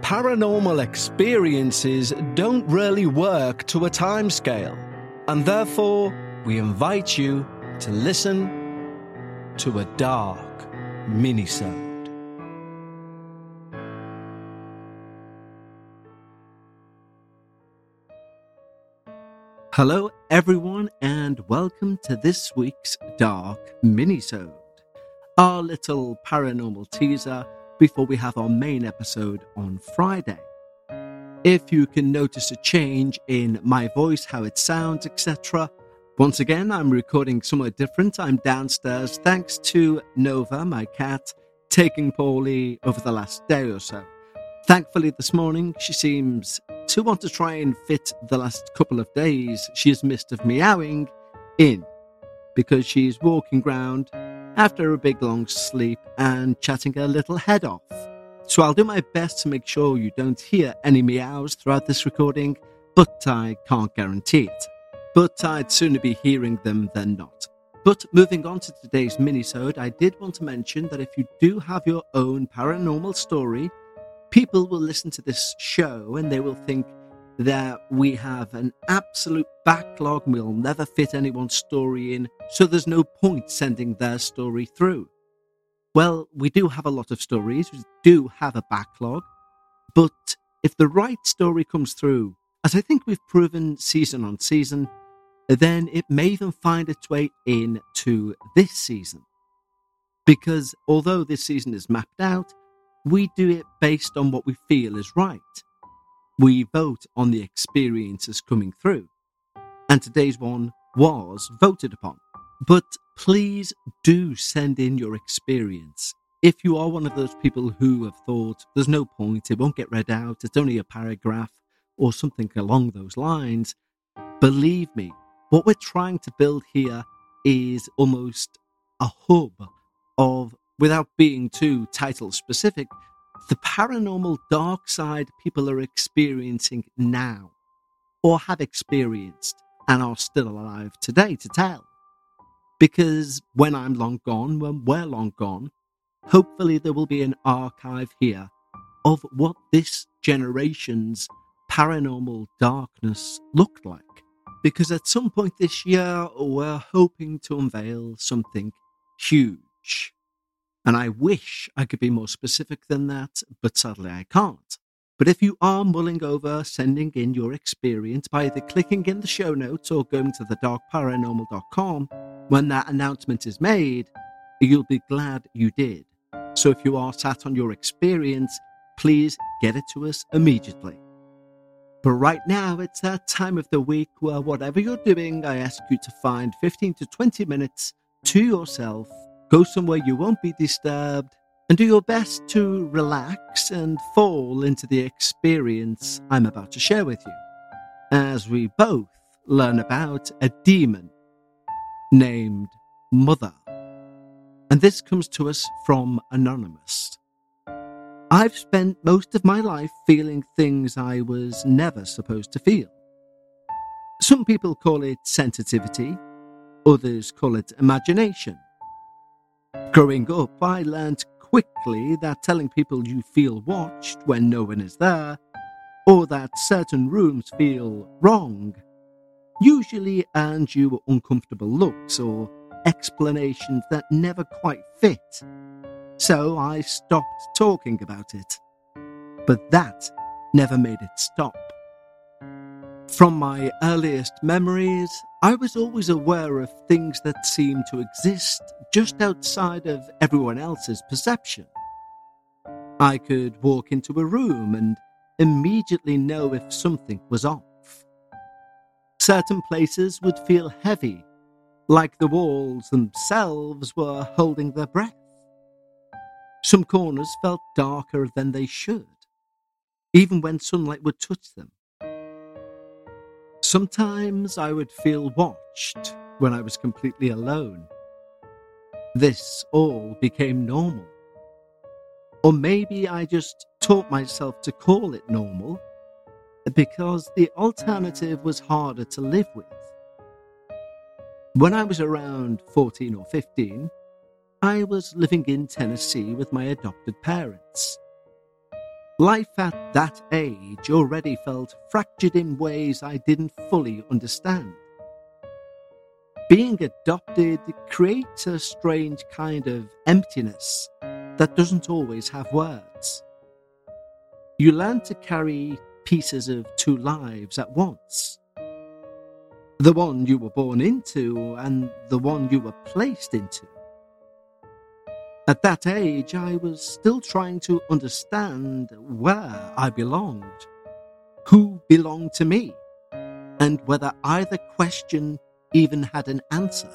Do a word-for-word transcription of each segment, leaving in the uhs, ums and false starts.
paranormal experiences don't really work to a timescale, and therefore we invite you to listen to a dark minisode. Hello everyone, and welcome to this week's Dark Minisode, our little paranormal teaser before we have our main episode on Friday. If you can notice a change in my voice, how it sounds, et cetera, once again, I'm recording somewhere different. I'm downstairs thanks to Nova, my cat, taking Paulie over the last day or so. Thankfully, this morning, she seems to want to try and fit the last couple of days she has missed of meowing in, because she's walking round after a big long sleep and chatting her little head off. So I'll do my best to make sure you don't hear any meows throughout this recording, but I can't guarantee it. But I'd sooner be hearing them than not. But moving on to today's minisode, I did want to mention that if you do have your own paranormal story, people will listen to this show and they will think that we have an absolute backlog and we'll never fit anyone's story in, so there's no point sending their story through. Well, we do have a lot of stories, we do have a backlog, but if the right story comes through, as I think we've proven season on season, then it may even find its way into this season. Because although this season is mapped out, we do it based on what we feel is right. We vote on the experiences coming through. And today's one was voted upon. But please do send in your experience. If you are one of those people who have thought, there's no point, it won't get read out, it's only a paragraph, or something along those lines, believe me, what we're trying to build here is almost a hub of, without being too title specific, the paranormal dark side people are experiencing now, or have experienced and are still alive today to tell. Because when I'm long gone, when we're long gone, hopefully there will be an archive here of what this generation's paranormal darkness looked like. Because at some point this year, we're hoping to unveil something huge. And I wish I could be more specific than that, but sadly I can't. But if you are mulling over sending in your experience by either clicking in the show notes or going to the dark paranormal dot com, when that announcement is made, you'll be glad you did. So if you are sat on your experience, please get it to us immediately. But right now, it's that time of the week where whatever you're doing, I ask you to find fifteen to twenty minutes to yourself. Go somewhere you won't be disturbed, and do your best to relax and fall into the experience I'm about to share with you, as we both learn about a demon named Mother. And this comes to us from Anonymous. I've spent most of my life feeling things I was never supposed to feel. Some people call it sensitivity, others call it imagination. Growing up, I learned quickly that telling people you feel watched when no one is there, or that certain rooms feel wrong, usually earns you uncomfortable looks or explanations that never quite fit. So I stopped talking about it. But that never made it stop. From my earliest memories, I was always aware of things that seemed to exist just outside of everyone else's perception. I could walk into a room and immediately know if something was off. Certain places would feel heavy, like the walls themselves were holding their breath. Some corners felt darker than they should, even when sunlight would touch them. Sometimes I would feel watched when I was completely alone. This all became normal. Or maybe I just taught myself to call it normal, because the alternative was harder to live with. When I was around fourteen or fifteen, I was living in Tennessee with my adopted parents. Life at that age already felt fractured in ways I didn't fully understand. Being adopted creates a strange kind of emptiness that doesn't always have words. You learn to carry pieces of two lives at once. The one you were born into and the one you were placed into. At that age, I was still trying to understand where I belonged, who belonged to me, and whether either question even had an answer.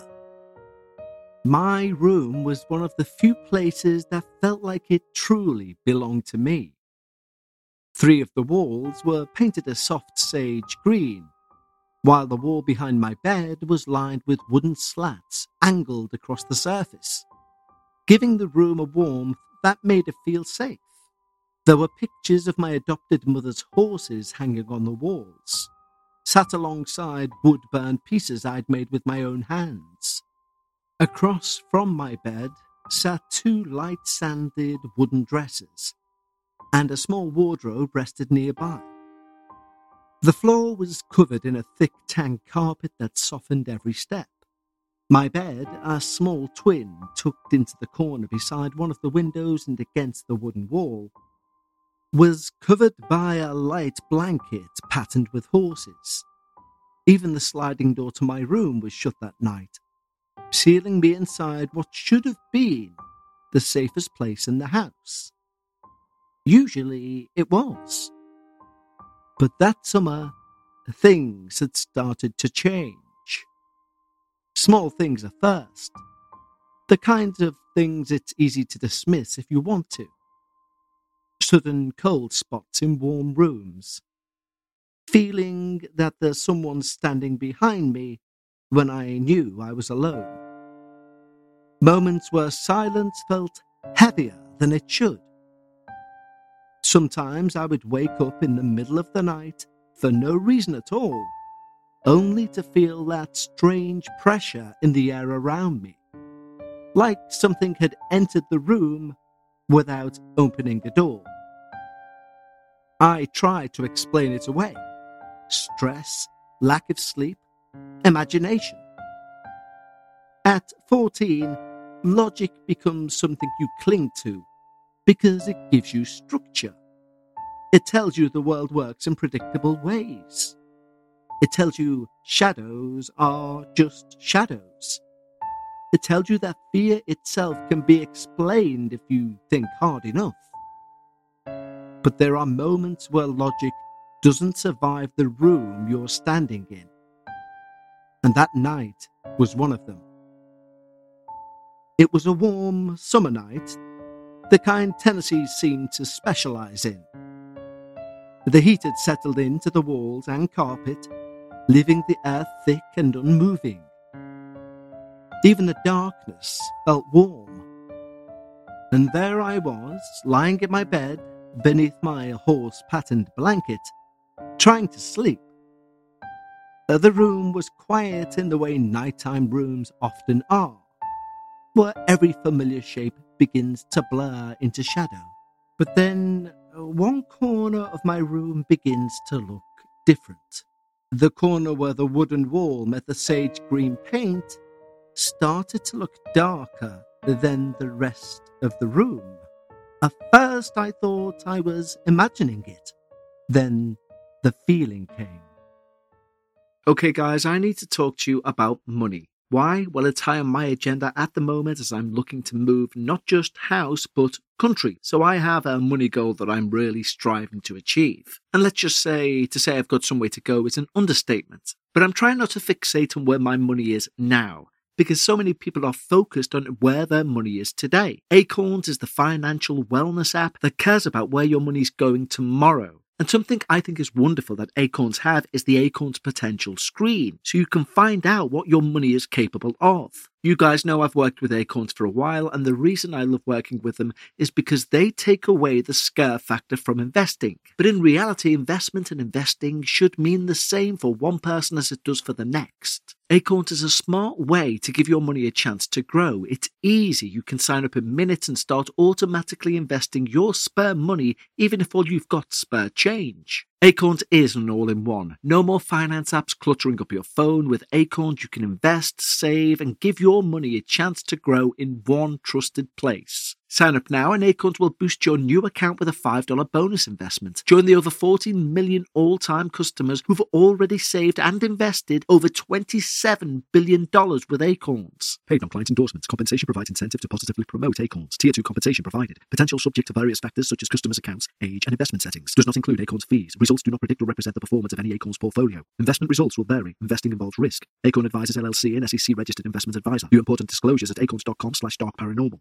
My room was one of the few places that felt like it truly belonged to me. Three of the walls were painted a soft sage green, while the wall behind my bed was lined with wooden slats angled across the surface, giving the room a warmth that made it feel safe. There were pictures of my adopted mother's horses hanging on the walls, sat alongside wood-burned pieces I'd made with my own hands. Across from my bed sat two light-sanded wooden dressers, and a small wardrobe rested nearby. The floor was covered in a thick tan carpet that softened every step. My bed, a small twin tucked into the corner beside one of the windows and against the wooden wall, was covered by a light blanket patterned with horses. Even the sliding door to my room was shut that night, sealing me inside what should have been the safest place in the house. Usually it was. But that summer, things had started to change. Small things at first. The kinds of things it's easy to dismiss if you want to. Sudden cold spots in warm rooms. Feeling that there's someone standing behind me when I knew I was alone. Moments where silence felt heavier than it should. Sometimes I would wake up in the middle of the night for no reason at all, only to feel that strange pressure in the air around me, like something had entered the room without opening a door. I tried to explain it away. Stress, lack of sleep, imagination. At fourteen, logic becomes something you cling to because it gives you structure. It tells you the world works in predictable ways. It tells you shadows are just shadows. It tells you that fear itself can be explained if you think hard enough. But there are moments where logic doesn't survive the room you're standing in. And that night was one of them. It was a warm summer night, the kind Tennessee seemed to specialize in. The heat had settled into the walls and carpet, leaving the air thick and unmoving. Even the darkness felt warm. And there I was, lying in my bed, beneath my horse-patterned blanket, trying to sleep. The room was quiet in the way nighttime rooms often are, where every familiar shape begins to blur into shadow. But then one corner of my room begins to look different. The corner where the wooden wall met the sage green paint started to look darker than the rest of the room. At first I thought I was imagining it. Then the feeling came. Okay guys, I need to talk to you about money. Why? Well, it's high on my agenda at the moment as I'm looking to move not just house, but country. So I have a money goal that I'm really striving to achieve. And let's just say, to say I've got some way to go is an understatement. But I'm trying not to fixate on where my money is now, because so many people are focused on where their money is today. Acorns is the financial wellness app that cares about where your money's going tomorrow. And something I think is wonderful that Acorns have is the Acorns Potential screen, so you can find out what your money is capable of. You guys know I've worked with Acorns for a while, and the reason I love working with them is because they take away the scare factor from investing. But in reality, investment and investing should mean the same for one person as it does for the next. Acorns is a smart way to give your money a chance to grow. It's easy. You can sign up in minutes and start automatically investing your spare money, even if all you've got spare change. Acorns is an all-in-one. No more finance apps cluttering up your phone. With Acorns, you can invest, save, and give your money a chance to grow in one trusted place. Sign up now and Acorns will boost your new account with a five dollars bonus investment. Join the over fourteen million all-time customers who've already saved and invested over twenty-seven billion dollars with Acorns. Paid non-client endorsements. Compensation provides incentive to positively promote Acorns. Tier two compensation provided. Potential subject to various factors such as customers' accounts, age, and investment settings. Does not include Acorns fees. Results do not predict or represent the performance of any Acorns portfolio. Investment results will vary. Investing involves risk. Acorn Advisors L L C, an S E C registered investment advisor. View important disclosures at acorns.com slash dark paranormal.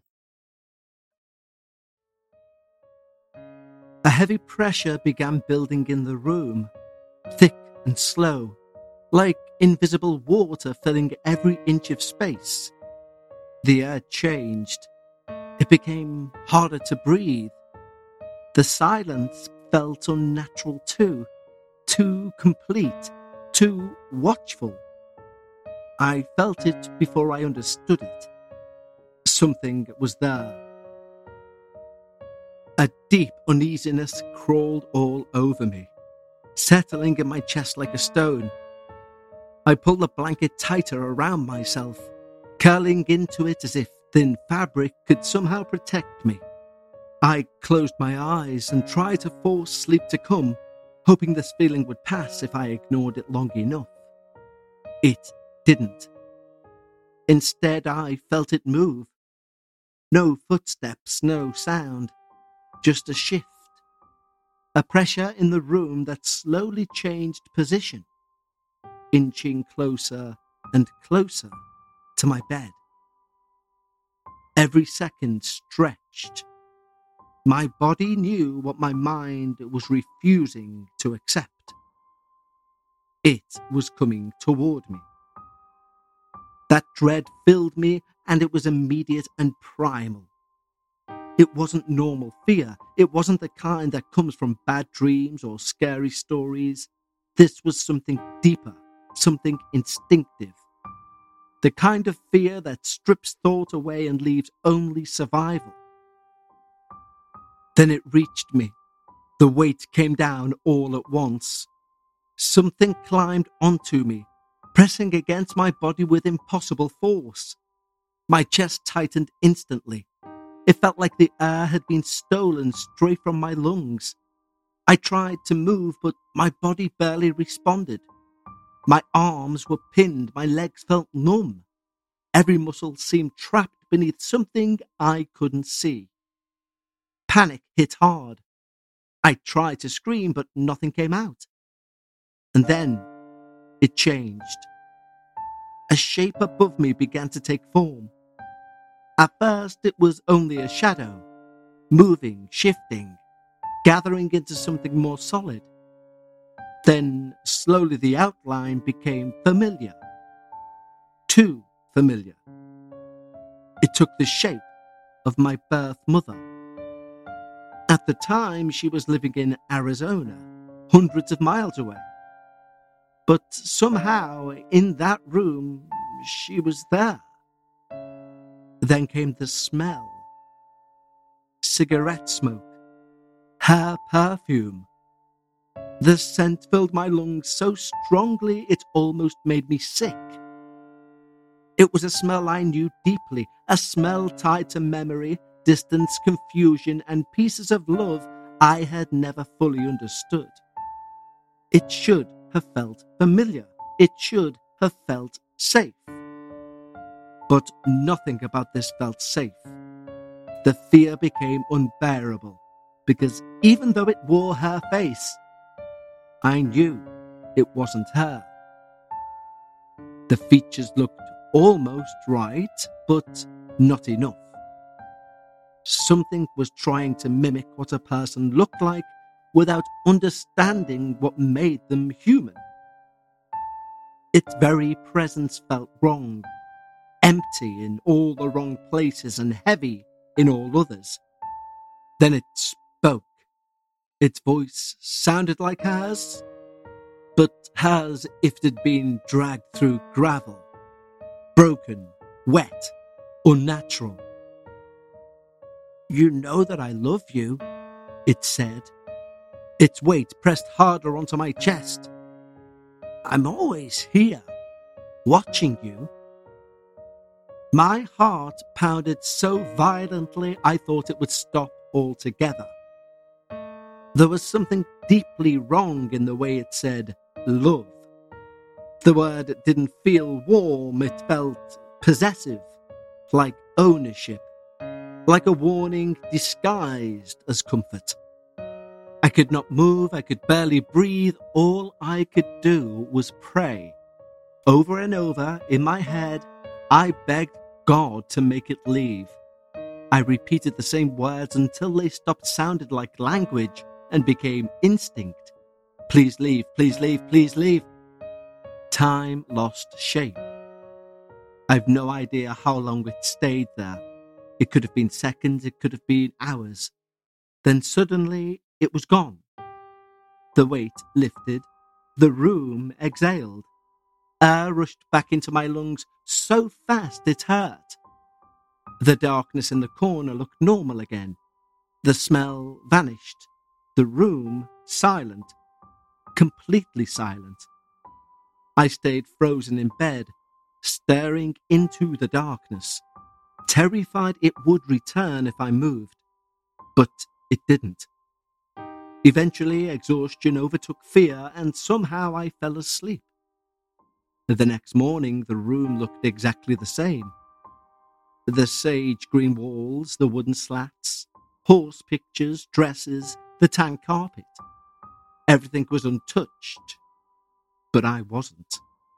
A heavy pressure began building in the room, thick and slow, like invisible water filling every inch of space. The air changed. It became harder to breathe. The silence felt unnatural too, too complete, too watchful. I felt it before I understood it. Something was there. A deep uneasiness crawled all over me, settling in my chest like a stone. I pulled the blanket tighter around myself, curling into it as if thin fabric could somehow protect me. I closed my eyes and tried to force sleep to come, hoping this feeling would pass if I ignored it long enough. It didn't. Instead, I felt it move. No footsteps, no sound. Just a shift, a pressure in the room that slowly changed position, inching closer and closer to my bed. Every second stretched. My body knew what my mind was refusing to accept. It was coming toward me. That dread filled me, and it was immediate and primal. It wasn't normal fear. It wasn't the kind that comes from bad dreams or scary stories. This was something deeper, something instinctive. The kind of fear that strips thought away and leaves only survival. Then it reached me. The weight came down all at once. Something climbed onto me, pressing against my body with impossible force. My chest tightened instantly. It felt like the air had been stolen straight from my lungs. I tried to move, but my body barely responded. My arms were pinned, my legs felt numb. Every muscle seemed trapped beneath something I couldn't see. Panic hit hard. I tried to scream, but nothing came out. And then it changed. A shape above me began to take form. At first, it was only a shadow, moving, shifting, gathering into something more solid. Then, slowly the outline became familiar. Too familiar. It took the shape of my birth mother. At the time, she was living in Arizona, hundreds of miles away. But somehow, in that room, she was there. Then came the smell. Cigarette smoke. Her perfume. The scent filled my lungs so strongly it almost made me sick. It was a smell I knew deeply, a smell tied to memory, distance, confusion, and pieces of love I had never fully understood. It should have felt familiar. It should have felt safe. But nothing about this felt safe. The fear became unbearable, because even though it wore her face, I knew it wasn't her. The features looked almost right, but not enough. Something was trying to mimic what a person looked like without understanding what made them human. Its very presence felt wrong. Empty in all the wrong places and heavy in all others. Then it spoke. Its voice sounded like hers, but hers if it had been dragged through gravel. broken, wet, unnatural. "You know that I love you," it said, its weight pressed harder onto my chest. "I'm always here, watching you." My heart pounded so violently I thought it would stop altogether. There was something deeply wrong in the way it said love. The word didn't feel warm, it felt possessive, like ownership, like a warning disguised as comfort. I could not move, I could barely breathe. All I could do was pray. Over and over, in my head, I begged God to make it leave. I repeated the same words until they stopped sounding like language and became instinct. Please leave, please leave, please leave. Time lost shape. I've no idea how long it stayed there. It could have been seconds, it could have been hours. Then suddenly it was gone. The weight lifted. The room exhaled. Air rushed back into my lungs so fast it hurt. The darkness in the corner looked normal again. The smell vanished. The room silent. Completely silent. I stayed frozen in bed, staring into the darkness, terrified it would return if I moved. But it didn't. Eventually, exhaustion overtook fear, and somehow I fell asleep. The next morning, the room looked exactly the same. The sage green walls, the wooden slats, horse pictures, dresses, the tan carpet. Everything was untouched, but I wasn't.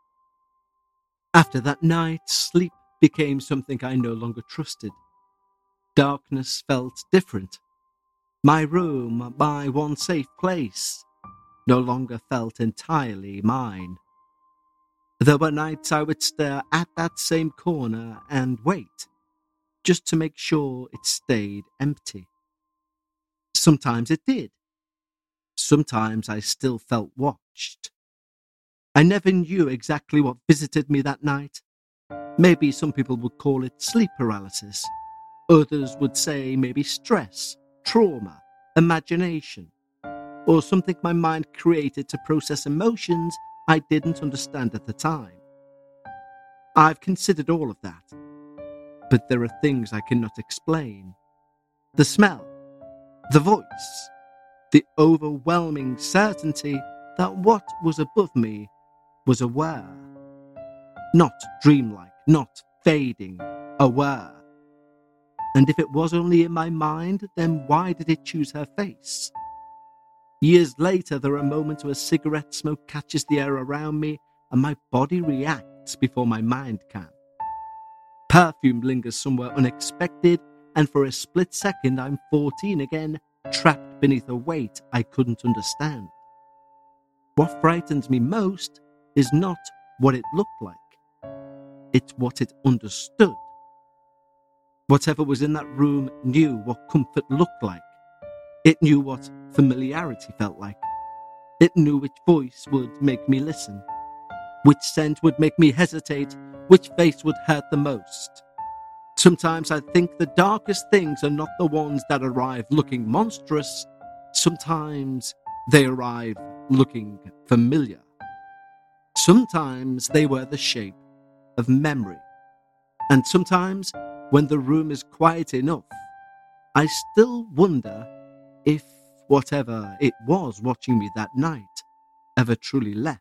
After that night, sleep became something I no longer trusted. Darkness felt different. My room, my one safe place, no longer felt entirely mine. There were nights I would stare at that same corner and wait, just to make sure it stayed empty. Sometimes it did. Sometimes I still felt watched. I never knew exactly what visited me that night. Maybe some people would call it sleep paralysis. Others would say maybe stress, trauma, imagination, or something my mind created to process emotions I didn't understand at the time. I've considered all of that, but there are things I cannot explain. The smell, the voice, the overwhelming certainty that what was above me was aware. Not dreamlike, not fading, aware. And if it was only in my mind, then why did it choose her face? Years later, there are moments where cigarette smoke catches the air around me and my body reacts before my mind can. Perfume lingers somewhere unexpected, and for a split second I'm fourteen again, trapped beneath a weight I couldn't understand. What frightens me most is not what it looked like. It's what it understood. Whatever was in that room knew what comfort looked like. It knew what familiarity felt like. It knew which voice would make me listen, which scent would make me hesitate, which face would hurt the most. Sometimes I think the darkest things are not the ones that arrive looking monstrous. Sometimes they arrive looking familiar. Sometimes they wear the shape of memory. And sometimes, when the room is quiet enough, I still wonder if whatever it was watching me that night ever truly left,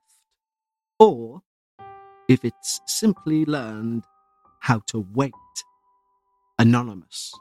or if it's simply learned how to wait. Anonymous.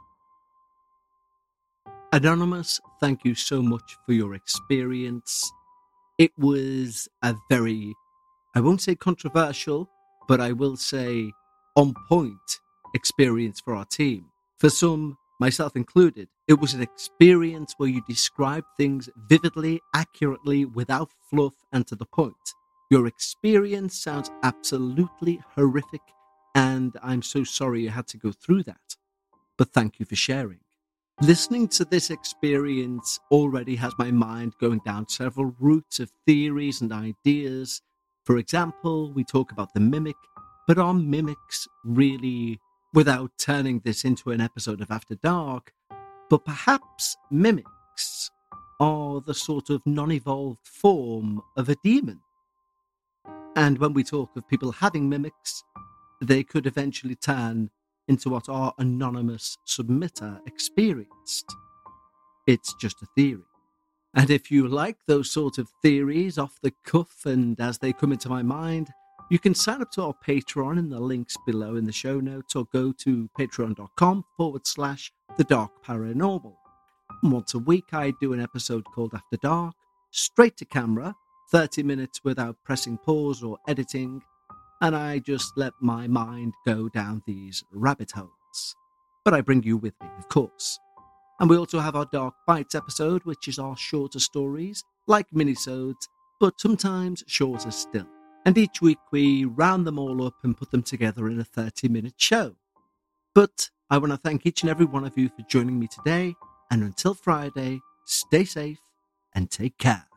Anonymous, thank you so much for your experience. It was a very, I won't say controversial, but I will say on point experience for our team. For some, myself included, it was an experience where you described things vividly, accurately, without fluff, and to the point. Your experience sounds absolutely horrific, and I'm so sorry you had to go through that. But thank you for sharing. Listening to this experience already has my mind going down several routes of theories and ideas. For example, we talk about the mimic, But are mimics really, without turning this into an episode of After Dark, but perhaps mimics are the sort of non-evolved form of a demon? And when we talk of people having mimics, they could eventually turn into what our anonymous submitter experienced. It's just a theory. And if you like those sort of theories off the cuff and as they come into my mind, you can sign up to our Patreon in the links below in the show notes, or go to patreon.com forward slash the dark paranormal. Once a week I do an episode called After Dark, straight to camera, thirty minutes without pressing pause or editing, and I just let my mind go down these rabbit holes. But I bring you with me, of course. And we also have our Dark Bites episode, which is our shorter stories, like minisodes, but sometimes shorter still. And each week we round them all up and put them together in a thirty-minute show. But I want to thank each and every one of you for joining me today, and until Friday, stay safe and take care.